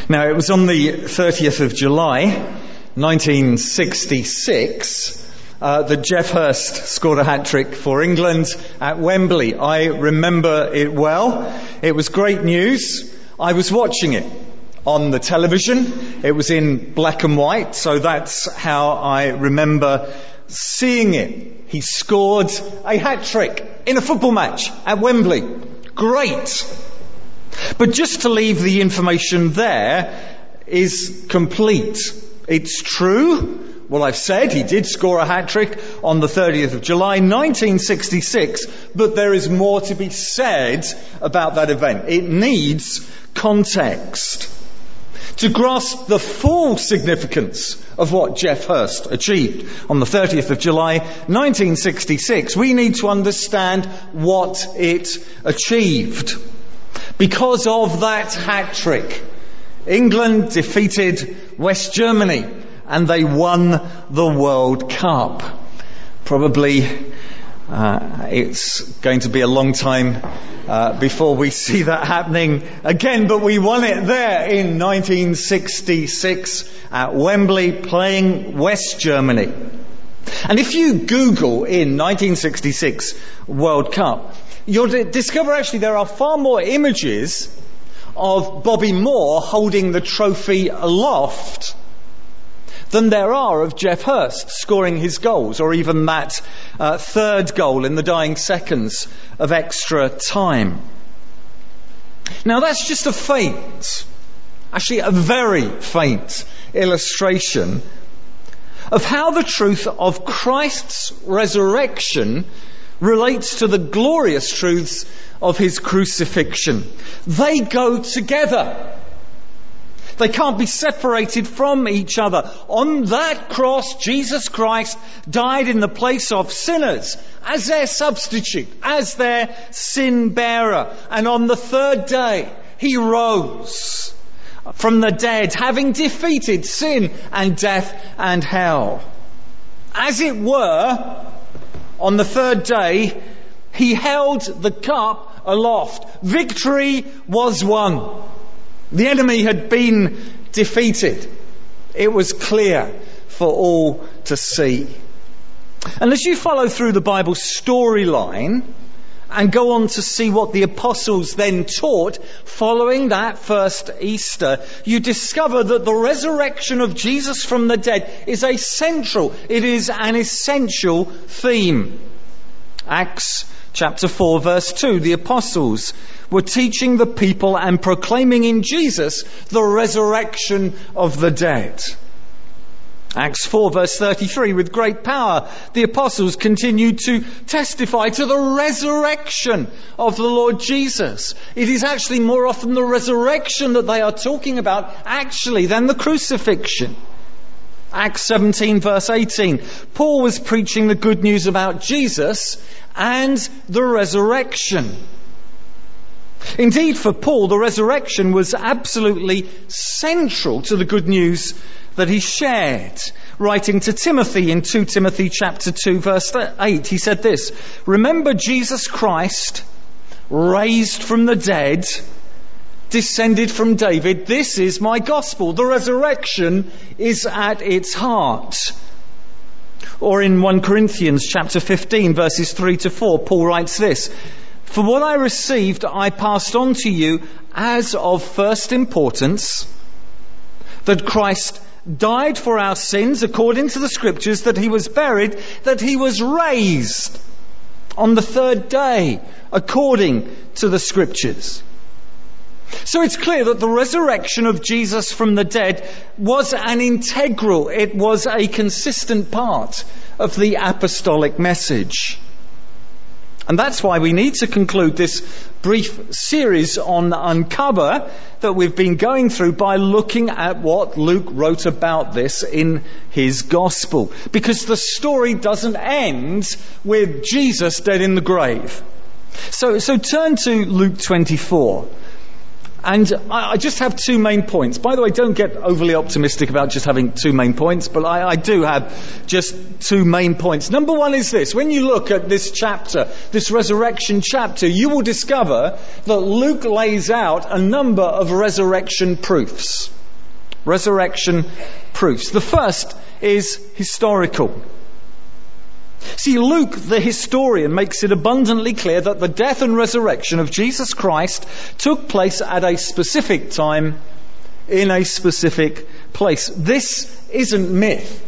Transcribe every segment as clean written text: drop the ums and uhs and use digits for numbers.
Now, it was on the 30th of July, 1966, that Geoff Hurst scored a hat-trick for England at Wembley. I remember it well. It was great news. I was watching it on the television. It was in black and white, so that's how I remember seeing it. He scored a hat-trick in a football match at Wembley. Great. But just to leave the information there is complete. It's true. Well, I've said he did score a hat-trick on the 30th of July, 1966, but there is more to be said about that event. It needs context. To grasp the full significance of what Geoff Hurst achieved on the 30th of July, 1966, we need to understand what it achieved. Because of that hat-trick, England defeated West Germany and they won the World Cup. Probably it's going to be a long time before we see that happening again, but we won it there in 1966 at Wembley, playing West Germany. And if you Google in 1966 World Cup, you'll discover actually there are far more images of Bobby Moore holding the trophy aloft than there are of Geoff Hurst scoring his goals, or even that third goal in the dying seconds of extra time. Now that's just a faint, actually a very faint illustration of how the truth of Christ's resurrection relates to the glorious truths of his crucifixion. They go together. They can't be separated from each other. On that cross, Jesus Christ died in the place of sinners as their substitute, as their sin bearer. And on the third day, he rose from the dead, having defeated sin and death and hell. As it were, on the third day, he held the cup aloft. Victory was won. The enemy had been defeated. It was clear for all to see. And as you follow through the Bible storyline and go on to see what the apostles then taught following that first Easter, you discover that the resurrection of Jesus from the dead is an essential theme. Acts chapter 4 verse 2, the apostles were teaching the people and proclaiming in Jesus the resurrection of the dead. Acts 4 verse 33, with great power the apostles continued to testify to the resurrection of the Lord Jesus. It is actually more often the resurrection that they are talking about actually than the crucifixion. Acts 17 verse 18, Paul was preaching the good news about Jesus and the resurrection. Indeed, for Paul, the resurrection was absolutely central to the good news that he shared. Writing to Timothy in 2 Timothy chapter 2 verse 8, he said this, "Remember Jesus Christ, raised from the dead, descended from David. This is my gospel." The resurrection is at its heart. Or in 1 Corinthians chapter 15 verses 3 to 4, Paul writes this, "For what I received I passed on to you as of first importance, that Christ died for our sins according to the scriptures, that he was buried, that he was raised on the third day according to the scriptures." So it's clear that the resurrection of Jesus from the dead was it was a consistent part of the apostolic message. And that's why we need to conclude this brief series on Uncover that we've been going through by looking at what Luke wrote about this in his gospel. Because the story doesn't end with Jesus dead in the grave. So turn to Luke 24. And I just have two main points. By the way, don't get overly optimistic about just having two main points, but I do have just two main points. Number one is this. When you look at this chapter, this resurrection chapter, you will discover that Luke lays out a number of resurrection proofs. Resurrection proofs. The first is historical. See, Luke, the historian, makes it abundantly clear that the death and resurrection of Jesus Christ took place at a specific time, in a specific place. This isn't myth.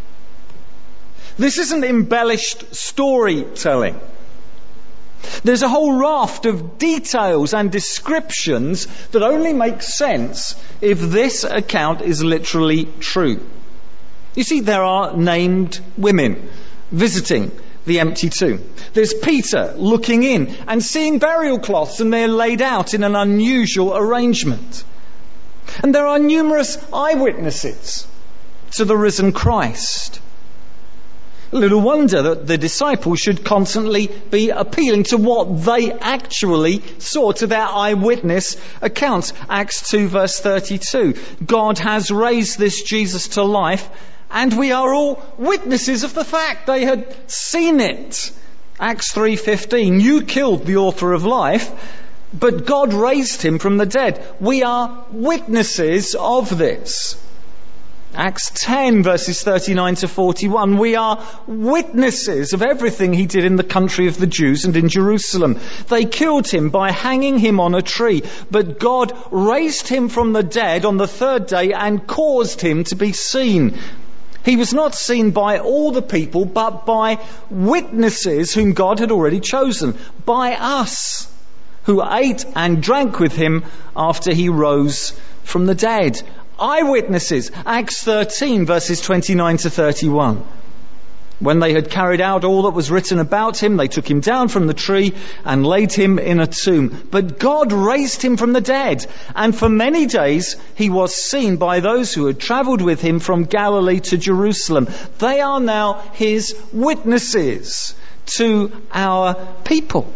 This isn't embellished storytelling. There's a whole raft of details and descriptions that only make sense if this account is literally true. You see, there are named women visiting the empty tomb. There's Peter looking in and seeing burial cloths, and they're laid out in an unusual arrangement. And there are numerous eyewitnesses to the risen Christ. Little wonder that the disciples should constantly be appealing to what they actually saw, to their eyewitness accounts. Acts 2 verse 32. God has raised this Jesus to life, and we are all witnesses of the fact. They had seen it. Acts 3:15. You killed the author of life, but God raised him from the dead. We are witnesses of this. Acts 10 verses 39 to 41. We are witnesses of everything he did in the country of the Jews and in Jerusalem. They killed him by hanging him on a tree, but God raised him from the dead on the third day and caused him to be seen. He was not seen by all the people, but by witnesses whom God had already chosen, by us, who ate and drank with him after he rose from the dead. Eyewitnesses. Acts 13 verses 29 to 31. When they had carried out all that was written about him, they took him down from the tree and laid him in a tomb. But God raised him from the dead, and for many days he was seen by those who had travelled with him from Galilee to Jerusalem. They are now his witnesses to our people.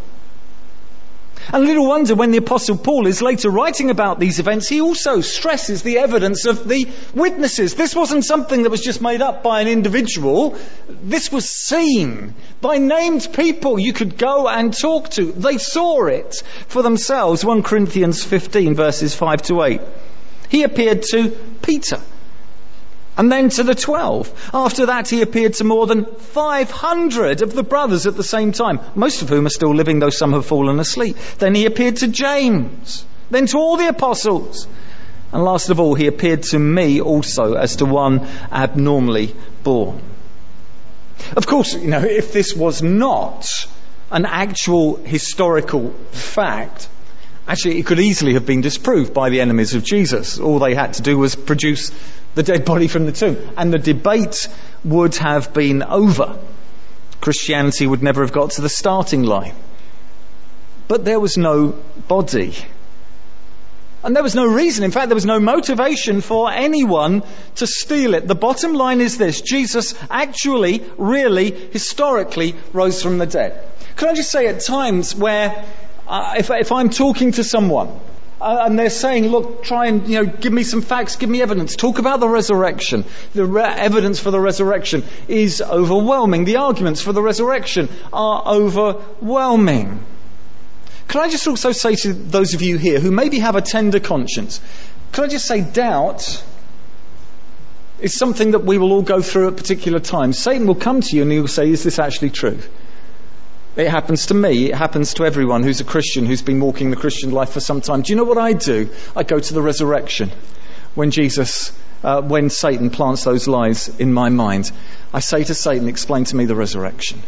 And little wonder when the Apostle Paul is later writing about these events, he also stresses the evidence of the witnesses. This wasn't something that was just made up by an individual. This was seen by named people you could go and talk to. They saw it for themselves. 1 Corinthians 15 verses 5 to 8. He appeared to Peter, and then to the 12. After that, he appeared to more than 500 of the brothers at the same time, most of whom are still living, though some have fallen asleep. Then he appeared to James, then to all the apostles. And last of all, he appeared to me also as to one abnormally born. Of course, if this was not an actual historical fact, actually it could easily have been disproved by the enemies of Jesus. All they had to do was produce the dead body from the tomb, and the debate would have been over. Christianity would never have got to the starting line. But there was no body. And there was no reason, in fact there was no motivation for anyone to steal it. The bottom line is this: Jesus actually, really, historically rose from the dead. Can I just say, at times where if I'm talking to someone and they're saying, look, try and give me some facts, give me evidence, talk about the resurrection. The evidence for the resurrection is overwhelming. The arguments for the resurrection are overwhelming. Can I just also say to those of you here who maybe have a tender conscience, can I just say doubt is something that we will all go through at particular times. Satan will come to you and he'll say, is this actually true? It happens to me. It happens to everyone who's a Christian, who's been walking the Christian life for some time. Do you know what I do? I go to the resurrection. When Satan plants those lies in my mind, I say to Satan, explain to me the resurrection.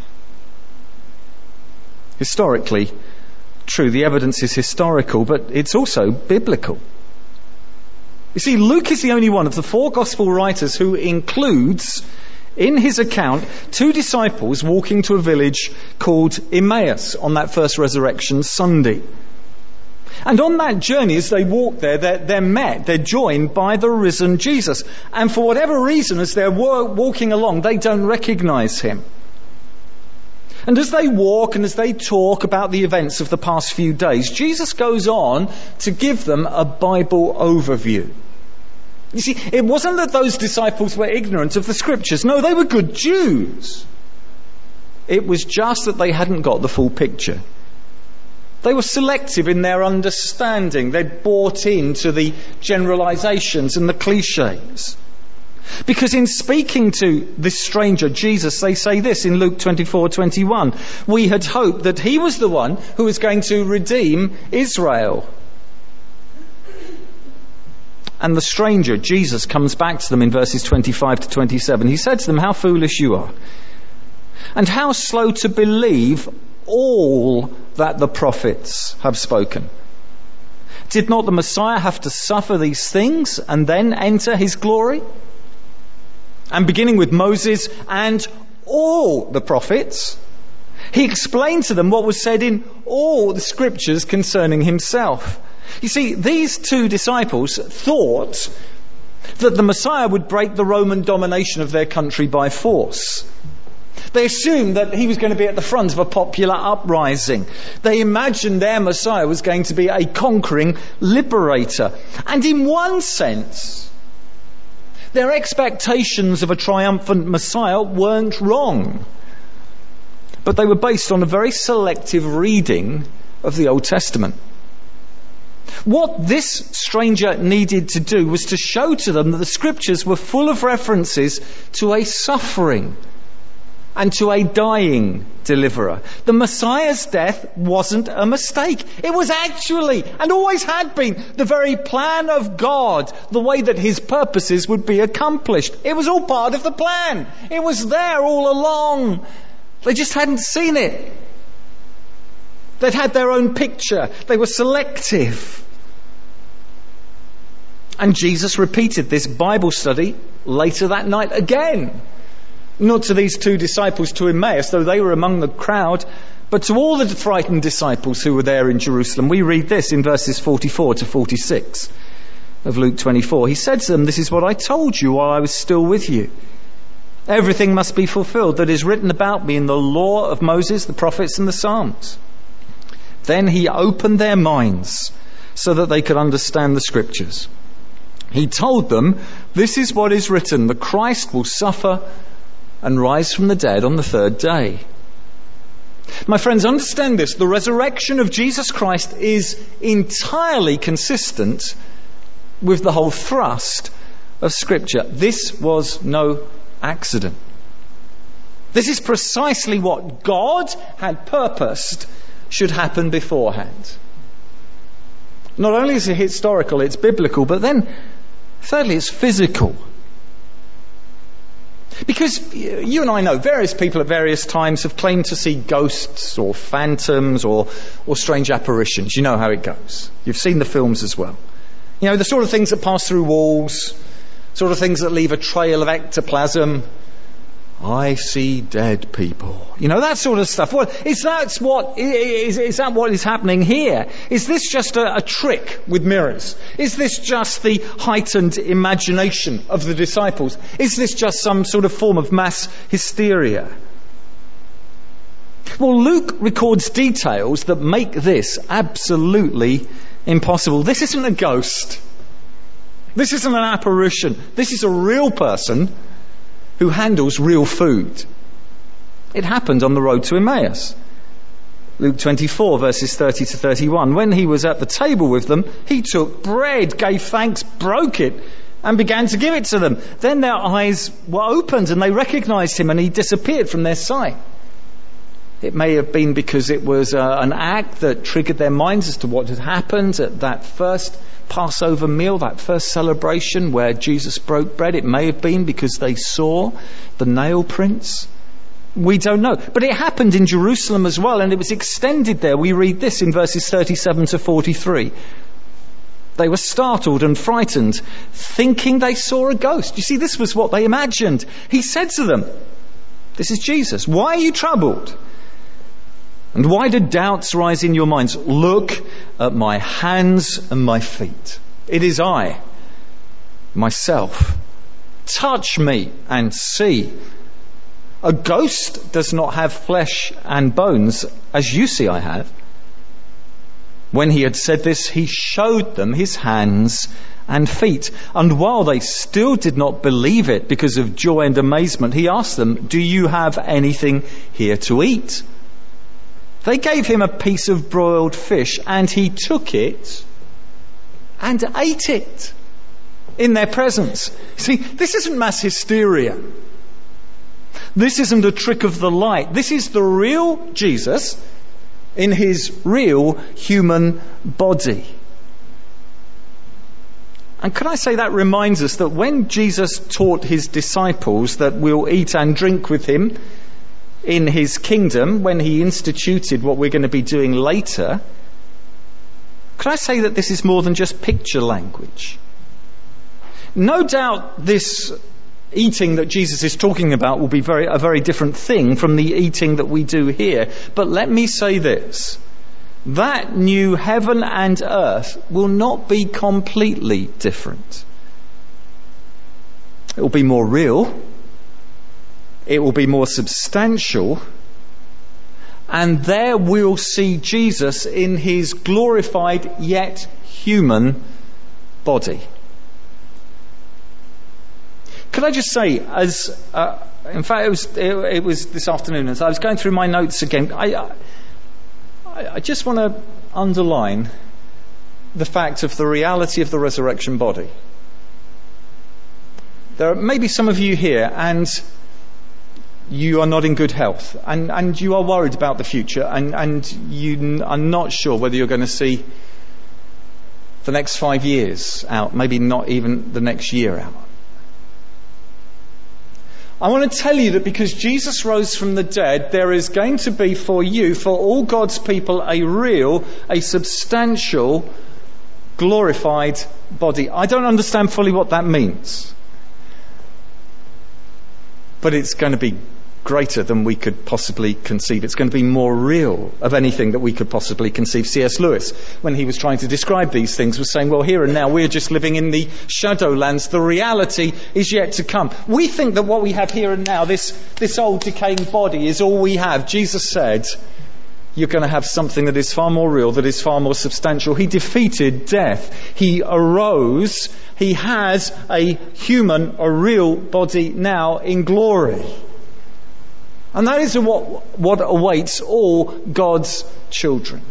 Historically true. The evidence is historical, but it's also biblical. You see, Luke is the only one of the four gospel writers who includes in his account 2 disciples walking to a village called Emmaus on that first resurrection Sunday. And on that journey, as they walk there, they're joined by the risen Jesus. And for whatever reason, as they're walking along, they don't recognize him. And as they walk and as they talk about the events of the past few days, Jesus goes on to give them a Bible overview. You see, it wasn't that those disciples were ignorant of the scriptures. No, they were good Jews. It was just that they hadn't got the full picture. They were selective in their understanding. They'd bought into the generalizations and the cliches. Because in speaking to this stranger, Jesus, they say this in Luke 24:21. We had hoped that he was the one who was going to redeem Israel. And the stranger, Jesus, comes back to them in verses 25 to 27. He said to them, how foolish you are, and how slow to believe all that the prophets have spoken. Did not the Messiah have to suffer these things and then enter his glory? And beginning with Moses and all the prophets, he explained to them what was said in all the scriptures concerning himself. You see, these two disciples thought that the Messiah would break the Roman domination of their country by force. They assumed that he was going to be at the front of a popular uprising. They imagined their Messiah was going to be a conquering liberator. And in one sense, their expectations of a triumphant Messiah weren't wrong. But they were based on a very selective reading of the Old Testament. What this stranger needed to do was to show to them that the scriptures were full of references to a suffering and to a dying deliverer. The Messiah's death wasn't a mistake. It was actually, and always had been, the very plan of God, the way that his purposes would be accomplished. It was all part of the plan. It was there all along. They just hadn't seen it. They'd had their own picture. They were selective. And Jesus repeated this Bible study later that night again. Not to these two disciples to Emmaus, though they were among the crowd, but to all the frightened disciples who were there in Jerusalem. We read this in verses 44 to 46 of Luke 24. He said to them, this is what I told you while I was still with you. Everything must be fulfilled that is written about me in the law of Moses, the prophets and the Psalms. Then he opened their minds so that they could understand the scriptures. He told them, this is what is written, the Christ will suffer and rise from the dead on the third day. My friends, understand this. The resurrection of Jesus Christ is entirely consistent with the whole thrust of Scripture. This was no accident. This is precisely what God had purposed should happen beforehand. Not only is it historical, it's biblical, but then, thirdly, it's physical. Because you and I know various people at various times have claimed to see ghosts or phantoms or strange apparitions. You know how it goes. You've seen the films as well. You know, the sort of things that pass through walls, sort of things that leave a trail of ectoplasm. I see dead people. You know, that sort of stuff. Well, is that what is happening here? Is this just a trick with mirrors? Is this just the heightened imagination of the disciples? Is this just some sort of form of mass hysteria? Well, Luke records details that make this absolutely impossible. This isn't a ghost. This isn't an apparition. This is a real person who handles real food. It happened on the road to Emmaus. Luke 24 verses 30 to 31. When he was at the table with them, he took bread, gave thanks, broke it, and began to give it to them. Then their eyes were opened and they recognized him, and he disappeared from their sight. It may have been because it was an act that triggered their minds as to what had happened at that first Passover meal, that first celebration where Jesus broke bread. It may have been because they saw the nail prints. We don't know. But it happened in Jerusalem as well, and it was extended there. We read this in verses 37 to 43. They were startled and frightened, thinking they saw a ghost. You see, this was what they imagined. He said to them, this is Jesus, why are you troubled? And why do doubts rise in your minds? Look at my hands and my feet. It is I, myself. Touch me and see. A ghost does not have flesh and bones, as you see I have." When he had said this, he showed them his hands and feet. And while they still did not believe it because of joy and amazement, he asked them, "Do you have anything here to eat?" They gave him a piece of broiled fish, and he took it and ate it in their presence. See, this isn't mass hysteria. This isn't a trick of the light. This is the real Jesus in his real human body. And can I say that reminds us that when Jesus taught his disciples that we'll eat and drink with him in his kingdom, when he instituted what we're going to be doing later, can I say that this is more than just picture language? No doubt this eating that Jesus is talking about will be a very different thing from the eating that we do here. But let me say this: that new heaven and earth will not be completely different. It will be more real. It will be more substantial. And there we'll see Jesus in his glorified yet human body. Could I just say, in fact it was this afternoon as I was going through my notes again, I just want to underline the fact of the reality of the resurrection body. There are maybe some of you here and you are not in good health and you are worried about the future and you are not sure whether you're going to see the next 5 years out, maybe not even the next year out. I want to tell you that because Jesus rose from the dead, there is going to be for you, for all God's people, a real, a substantial, glorified body. I don't understand fully what that means. But it's going to be greater than we could possibly conceive. It's going to be more real of anything that we could possibly conceive. C.S. Lewis, when he was trying to describe these things, was saying, well, here and now we're just living in the shadowlands. The reality is yet to come. We think that what we have here and now, this old decaying body, is all we have. Jesus said, you're going to have something that is far more real, that is far more substantial. He defeated death. He arose. He has a human, a real body now in glory. And that is what awaits all God's children.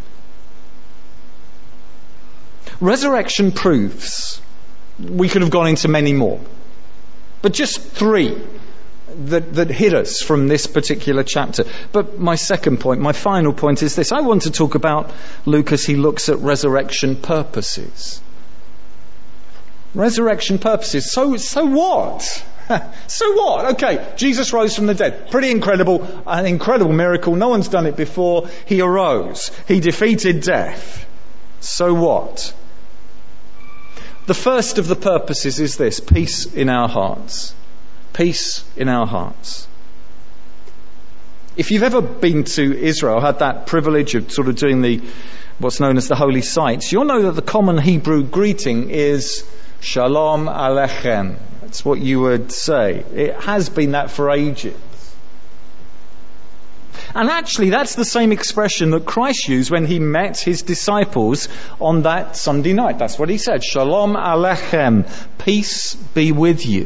Resurrection proofs. We could have gone into many more. But just 3 that hit us from this particular chapter. But my second point, my final point is this. I want to talk about Luke as he looks at resurrection purposes. Resurrection purposes. So what? So what? Okay, Jesus rose from the dead. Pretty incredible, an incredible miracle. No one's done it before. He arose. He defeated death. So what? The first of the purposes is this: peace in our hearts. Peace in our hearts. If you've ever been to Israel, had that privilege of sort of doing what's known as the holy sites, you'll know that the common Hebrew greeting is Shalom Aleichem. That's what you would say. It has been that for ages. And actually, that's the same expression that Christ used when he met his disciples on that Sunday night. That's what he said. Shalom Aleichem. Peace be with you.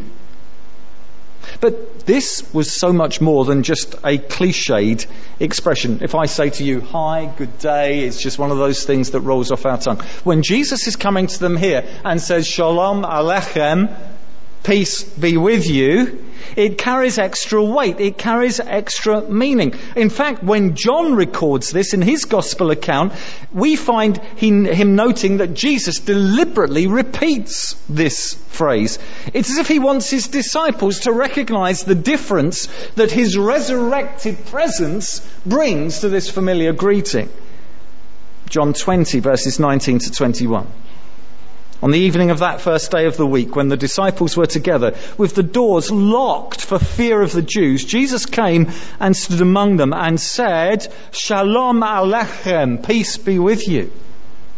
But this was so much more than just a cliched expression. If I say to you, hi, good day, it's just one of those things that rolls off our tongue. When Jesus is coming to them here and says, Shalom Aleichem, peace be with you, it carries extra weight. It carries extra meaning. In fact, when John records this in his gospel account, we find him noting that Jesus deliberately repeats this phrase. It's as if he wants his disciples to recognize the difference that his resurrected presence brings to this familiar greeting. John 20, verses 19 to 21. On the evening of that first day of the week, when the disciples were together, with the doors locked for fear of the Jews, Jesus came and stood among them and said, Shalom Aleichem, peace be with you.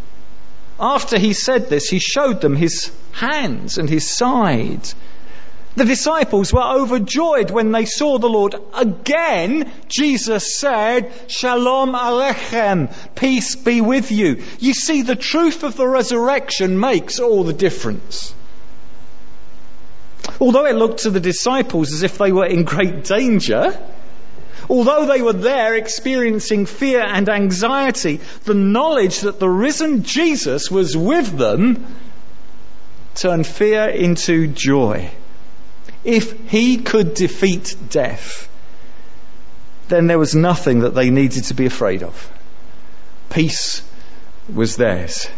After he said this, he showed them his hands and his side. The disciples were overjoyed when they saw the Lord. Again, Jesus said, Shalom Aleichem, peace be with you. You see, the truth of the resurrection makes all the difference. Although it looked to the disciples as if they were in great danger, although they were there experiencing fear and anxiety, the knowledge that the risen Jesus was with them turned fear into joy. If he could defeat death, then there was nothing that they needed to be afraid of. Peace was theirs.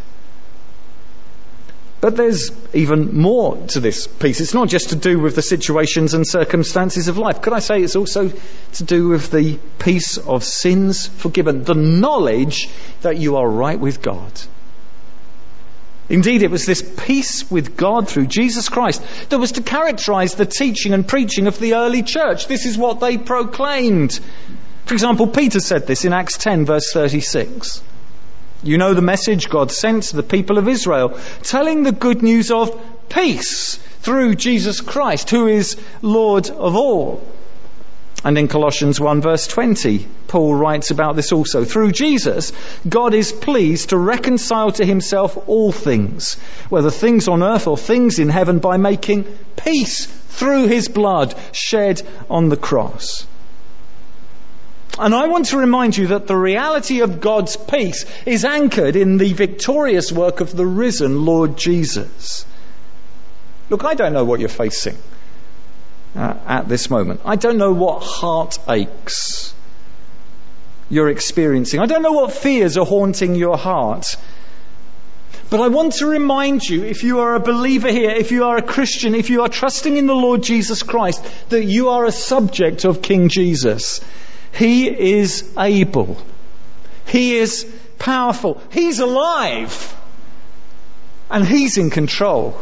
But there's even more to this peace. It's not just to do with the situations and circumstances of life. Could I say it's also to do with the peace of sins forgiven, the knowledge that you are right with God. Indeed, it was this peace with God through Jesus Christ that was to characterize the teaching and preaching of the early church. This is what they proclaimed. For example, Peter said this in Acts 10, verse 36. You know the message God sent to the people of Israel, telling the good news of peace through Jesus Christ, who is Lord of all. And in Colossians 1 verse 20, Paul writes about this also. Through Jesus, God is pleased to reconcile to himself all things, whether things on earth or things in heaven, by making peace through his blood shed on the cross. And I want to remind you that the reality of God's peace is anchored in the victorious work of the risen Lord Jesus. Look, I don't know what you're facing at this moment. I don't know what heartaches you're experiencing. I don't know what fears are haunting your heart. But I want to remind you, if you are a believer here, if you are a Christian, if you are trusting in the Lord Jesus Christ, that you are a subject of King Jesus. He is able. He is powerful. He's alive. And he's in control.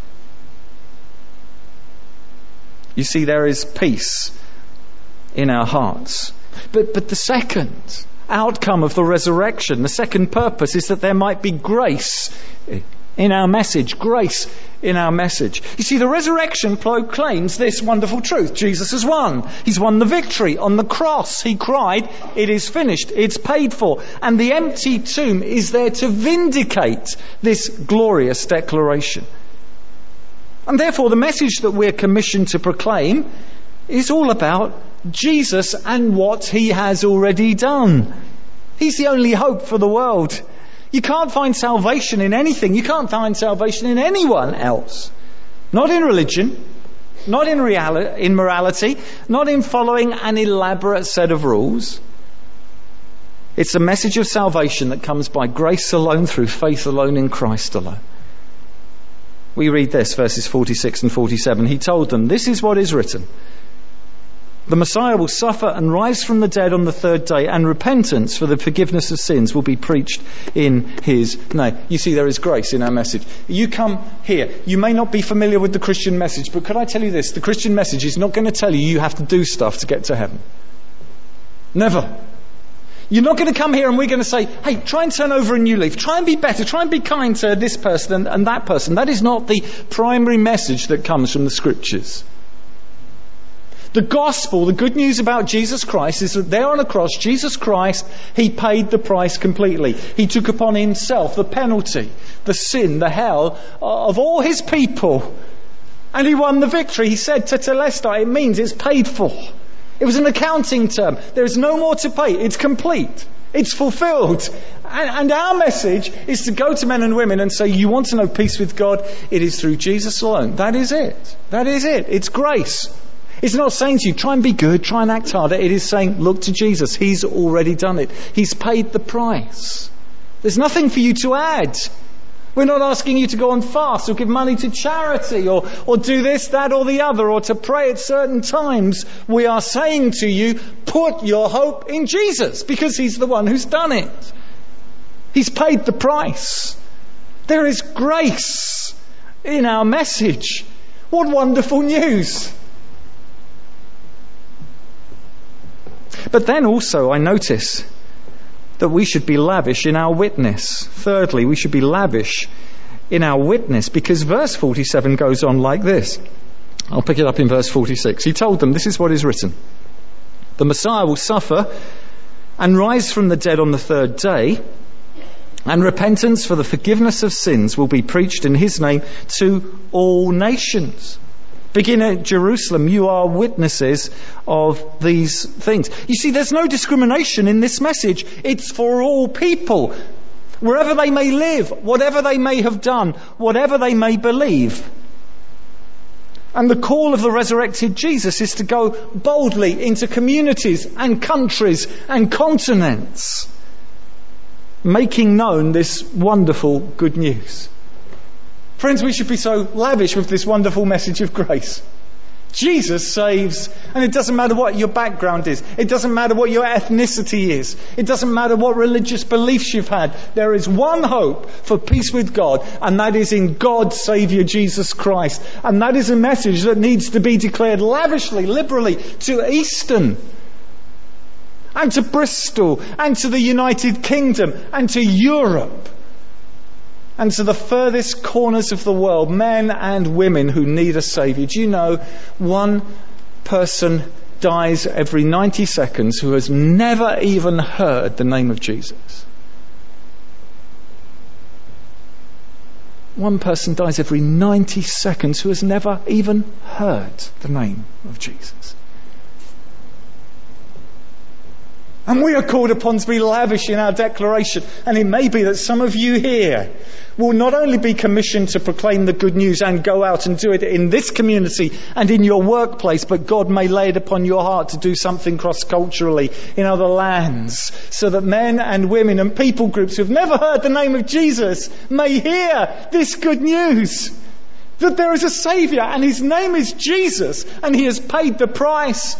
You see, there is peace in our hearts. But the second outcome of the resurrection, the second purpose, is that there might be grace in our message. Grace in our message. You see, the resurrection proclaims this wonderful truth. Jesus has won. He's won the victory. On the cross, he cried, "It is finished. It's paid for." And the empty tomb is there to vindicate this glorious declaration. And therefore, the message that we're commissioned to proclaim is all about Jesus and what he has already done. He's the only hope for the world. You can't find salvation in anything. You can't find salvation in anyone else. Not in religion, not in morality, not in following an elaborate set of rules. It's a message of salvation that comes by grace alone, through faith alone, in Christ alone. We read this, verses 46 and 47. He told them, "This is what is written. The Messiah will suffer and rise from the dead on the third day, and repentance for the forgiveness of sins will be preached in his name." You see, there is grace in our message. You come here, you may not be familiar with the Christian message, but could I tell you this? The Christian message is not going to tell you have to do stuff to get to heaven. Never. You're not going to come here and we're going to say, "Hey, try and turn over a new leaf. Try and be better. Try and be kind to this person and that person." That is not the primary message that comes from the Scriptures. The gospel, the good news about Jesus Christ, is that there on the cross, Jesus Christ, he paid the price completely. He took upon himself the penalty, the sin, the hell of all his people. And he won the victory. He said tetelestai, it means it's paid for. It was an accounting term. There is no more to pay. It's complete. It's fulfilled. And our message is to go to men and women and say, you want to know peace with God? It is through Jesus alone. That is it. That is it. It's grace. It's not saying to you, try and be good, try and act harder. It is saying, look to Jesus. He's already done it. He's paid the price. There's nothing for you to add. We're not asking you to go on fast or give money to charity or do this, that or the other, or to pray at certain times. We are saying to you, put your hope in Jesus, because he's the one who's done it. He's paid the price. There is grace in our message. What wonderful news. But then also I notice that we should be lavish in our witness. Thirdly, we should be lavish in our witness, because verse 47 goes on like this. I'll pick it up in verse 46. He told them, this is what is written. The Messiah will suffer and rise from the dead on the third day, and repentance for the forgiveness of sins will be preached in his name to all nations. Begin at Jerusalem. You are witnesses of these things. You see, there's no discrimination in this message. It's for all people, wherever they may live, whatever they may have done, whatever they may believe. And the call of the resurrected Jesus is to go boldly into communities and countries and continents, making known this wonderful good news. Friends, we should be so lavish with this wonderful message of grace. Jesus saves, and it doesn't matter what your background is. It doesn't matter what your ethnicity is. It doesn't matter what religious beliefs you've had. There is one hope for peace with God, and that is in God's Saviour, Jesus Christ. And that is a message that needs to be declared lavishly, liberally, to Easton, and to Bristol, and to the United Kingdom, and to Europe, and to the furthest corners of the world, men and women who need a saviour. Do you know, one person dies every 90 seconds who has never even heard the name of Jesus? One person dies every 90 seconds who has never even heard the name of Jesus. And we are called upon to be lavish in our declaration. And it may be that some of you here will not only be commissioned to proclaim the good news and go out and do it in this community and in your workplace, but God may lay it upon your heart to do something cross-culturally in other lands, so that men and women and people groups who've never heard the name of Jesus may hear this good news. That there is a Saviour and his name is Jesus and he has paid the price.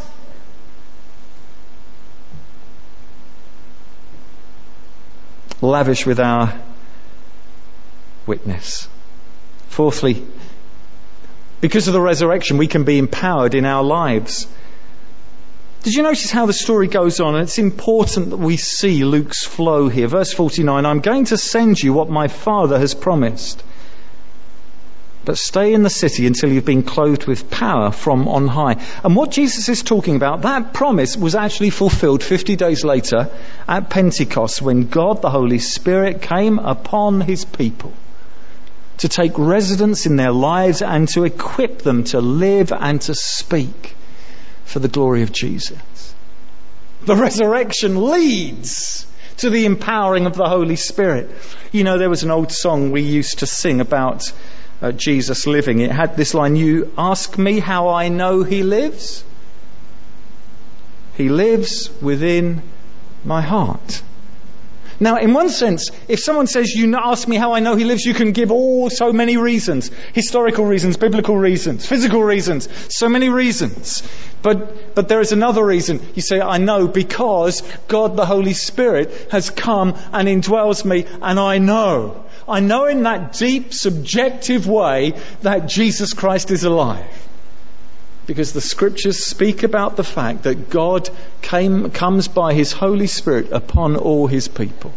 Lavish with our witness. Fourthly, because of the resurrection, we can be empowered in our lives. Did you notice how the story goes on? It's important that we see Luke's flow here. Verse 49, I'm going to send you what my Father has promised. But stay in the city until you've been clothed with power from on high. And what Jesus is talking about, that promise was actually fulfilled 50 days later at Pentecost, when God, the Holy Spirit, came upon his people to take residence in their lives and to equip them to live and to speak for the glory of Jesus. The resurrection leads to the empowering of the Holy Spirit. You know, there was an old song we used to sing about Jesus living. It had this line, you ask me how I know he lives? He lives within my heart. Now, in one sense, if someone says, you ask me how I know he lives, you can give so many reasons. Historical reasons, biblical reasons, physical reasons, so many reasons. But there is another reason. You say, I know because God the Holy Spirit has come and indwells me, and I know. I know in that deep, subjective way that Jesus Christ is alive. Because the scriptures speak about the fact that God comes by his Holy Spirit upon all his people.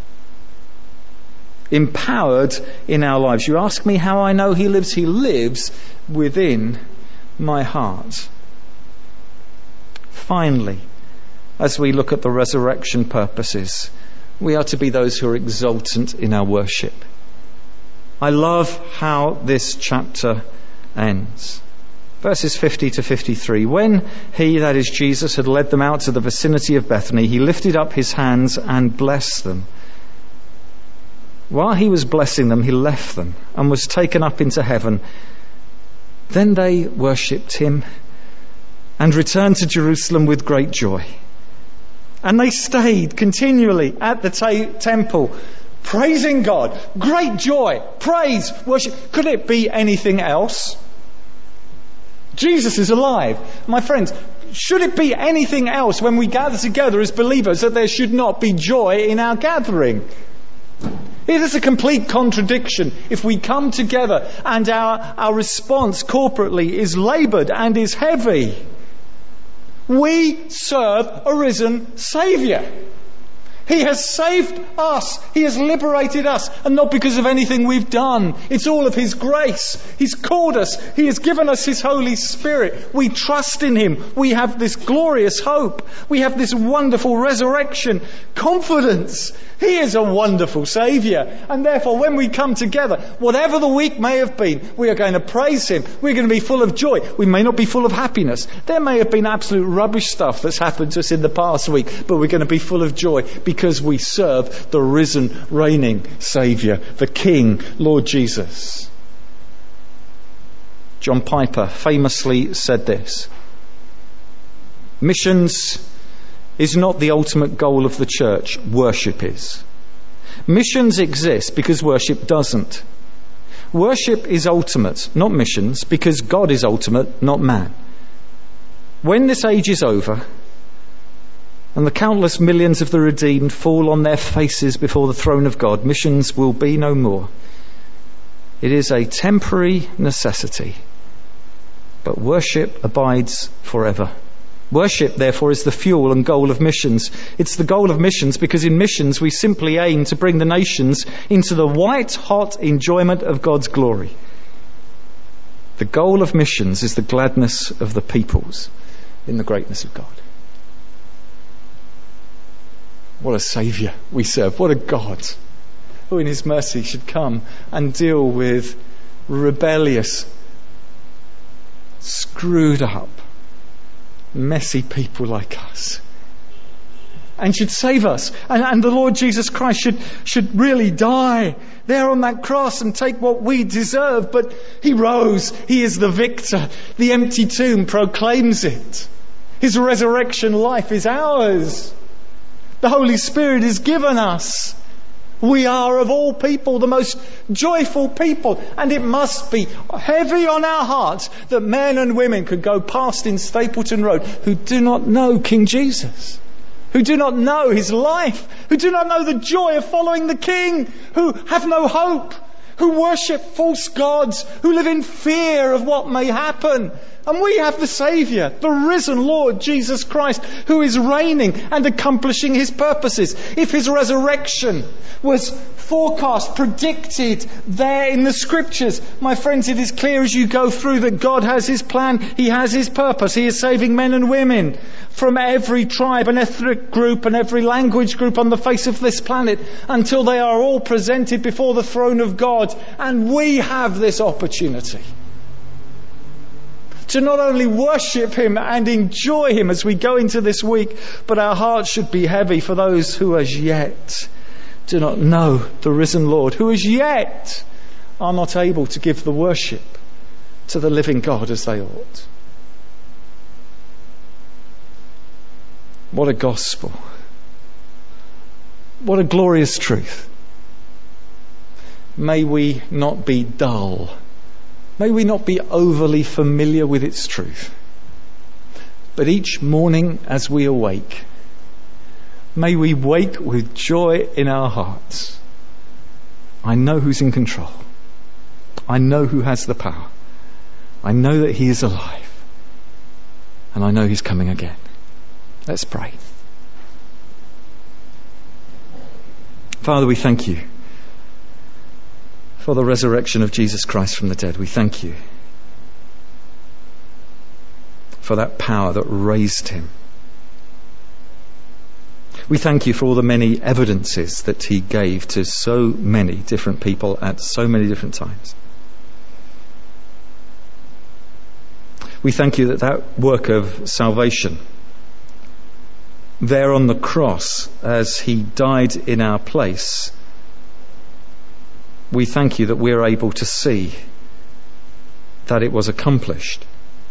Empowered in our lives. You ask me how I know he lives? He lives within my heart. Finally, as we look at the resurrection purposes, we are to be those who are exultant in our worship. I love how this chapter ends. Verses 50 to 53. When he, that is Jesus, had led them out to the vicinity of Bethany, he lifted up his hands and blessed them. While he was blessing them, he left them and was taken up into heaven. Then they worshipped him and returned to Jerusalem with great joy. And they stayed continually at the temple, praising God. Great joy, praise, worship. Could it be anything else? Jesus is alive. My friends, should it be anything else when we gather together as believers that there should not be joy in our gathering? It is a complete contradiction if we come together and our response corporately is laboured and is heavy. We serve a risen Saviour. He has saved us. He has liberated us. And not because of anything we've done. It's all of His grace. He's called us. He has given us His Holy Spirit. We trust in Him. We have this glorious hope. We have this wonderful resurrection confidence. He is a wonderful Saviour. And therefore, when we come together, whatever the week may have been, we are going to praise Him. We're going to be full of joy. We may not be full of happiness. There may have been absolute rubbish stuff that's happened to us in the past week, but we're going to be full of joy because we serve the risen, reigning Saviour, the King, Lord Jesus. John Piper famously said this: missions is not the ultimate goal of the church, worship is. Missions exist because worship doesn't. Worship is ultimate, not missions, because God is ultimate, not man. When this age is over, and the countless millions of the redeemed fall on their faces before the throne of God, missions will be no more. It is a temporary necessity, but worship abides forever. Worship, therefore, is the fuel and goal of missions. It's the goal of missions because in missions we simply aim to bring the nations into the white-hot enjoyment of God's glory. The goal of missions is the gladness of the peoples in the greatness of God. What a Saviour we serve. What a God who in His mercy should come and deal with rebellious, screwed up, messy people like us, and should save us. And the Lord Jesus Christ should really die there on that cross and take what we deserve. But He rose. He is the victor. The empty tomb proclaims it. His resurrection life is ours. The Holy Spirit is given us. We are of all people the most joyful people, and it must be heavy on our hearts that men and women could go past in Stapleton Road who do not know King Jesus, who do not know His life, who do not know the joy of following the King, who have no hope, who worship false gods, who live in fear of what may happen. And we have the Saviour, the risen Lord Jesus Christ, who is reigning and accomplishing His purposes. If His resurrection was forecast, predicted there in the Scriptures, my friends, it is clear as you go through that God has His plan, He has His purpose. He is saving men and women from every tribe and ethnic group and every language group on the face of this planet until they are all presented before the throne of God. And we have this opportunity to not only worship Him and enjoy Him as we go into this week, but our hearts should be heavy for those who as yet do not know the risen Lord, who as yet are not able to give the worship to the living God as they ought. What a gospel. What a glorious truth. May we not be dull. May we not be overly familiar with its truth. But each morning as we awake, may we wake with joy in our hearts. I know who's in control. I know who has the power. I know that He is alive. And I know He's coming again. Let's pray. Father, we thank You for the resurrection of Jesus Christ from the dead. We thank You for that power that raised Him. We thank You for all the many evidences that He gave to so many different people at so many different times. We thank You that that work of salvation there on the cross as He died in our place, we thank You that we're able to see that it was accomplished.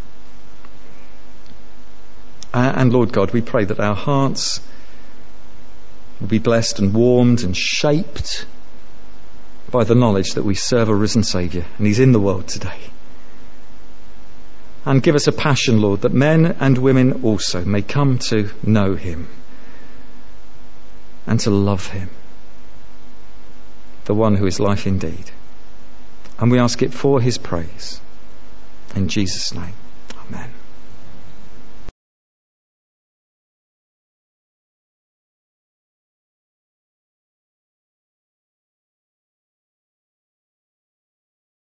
And Lord God, we pray that our hearts will be blessed and warmed and shaped by the knowledge that we serve a risen Saviour and He's in the world today. And give us a passion, Lord, that men and women also may come to know Him and to love Him, the one who is life indeed. And we ask it for His praise. In Jesus' name, amen.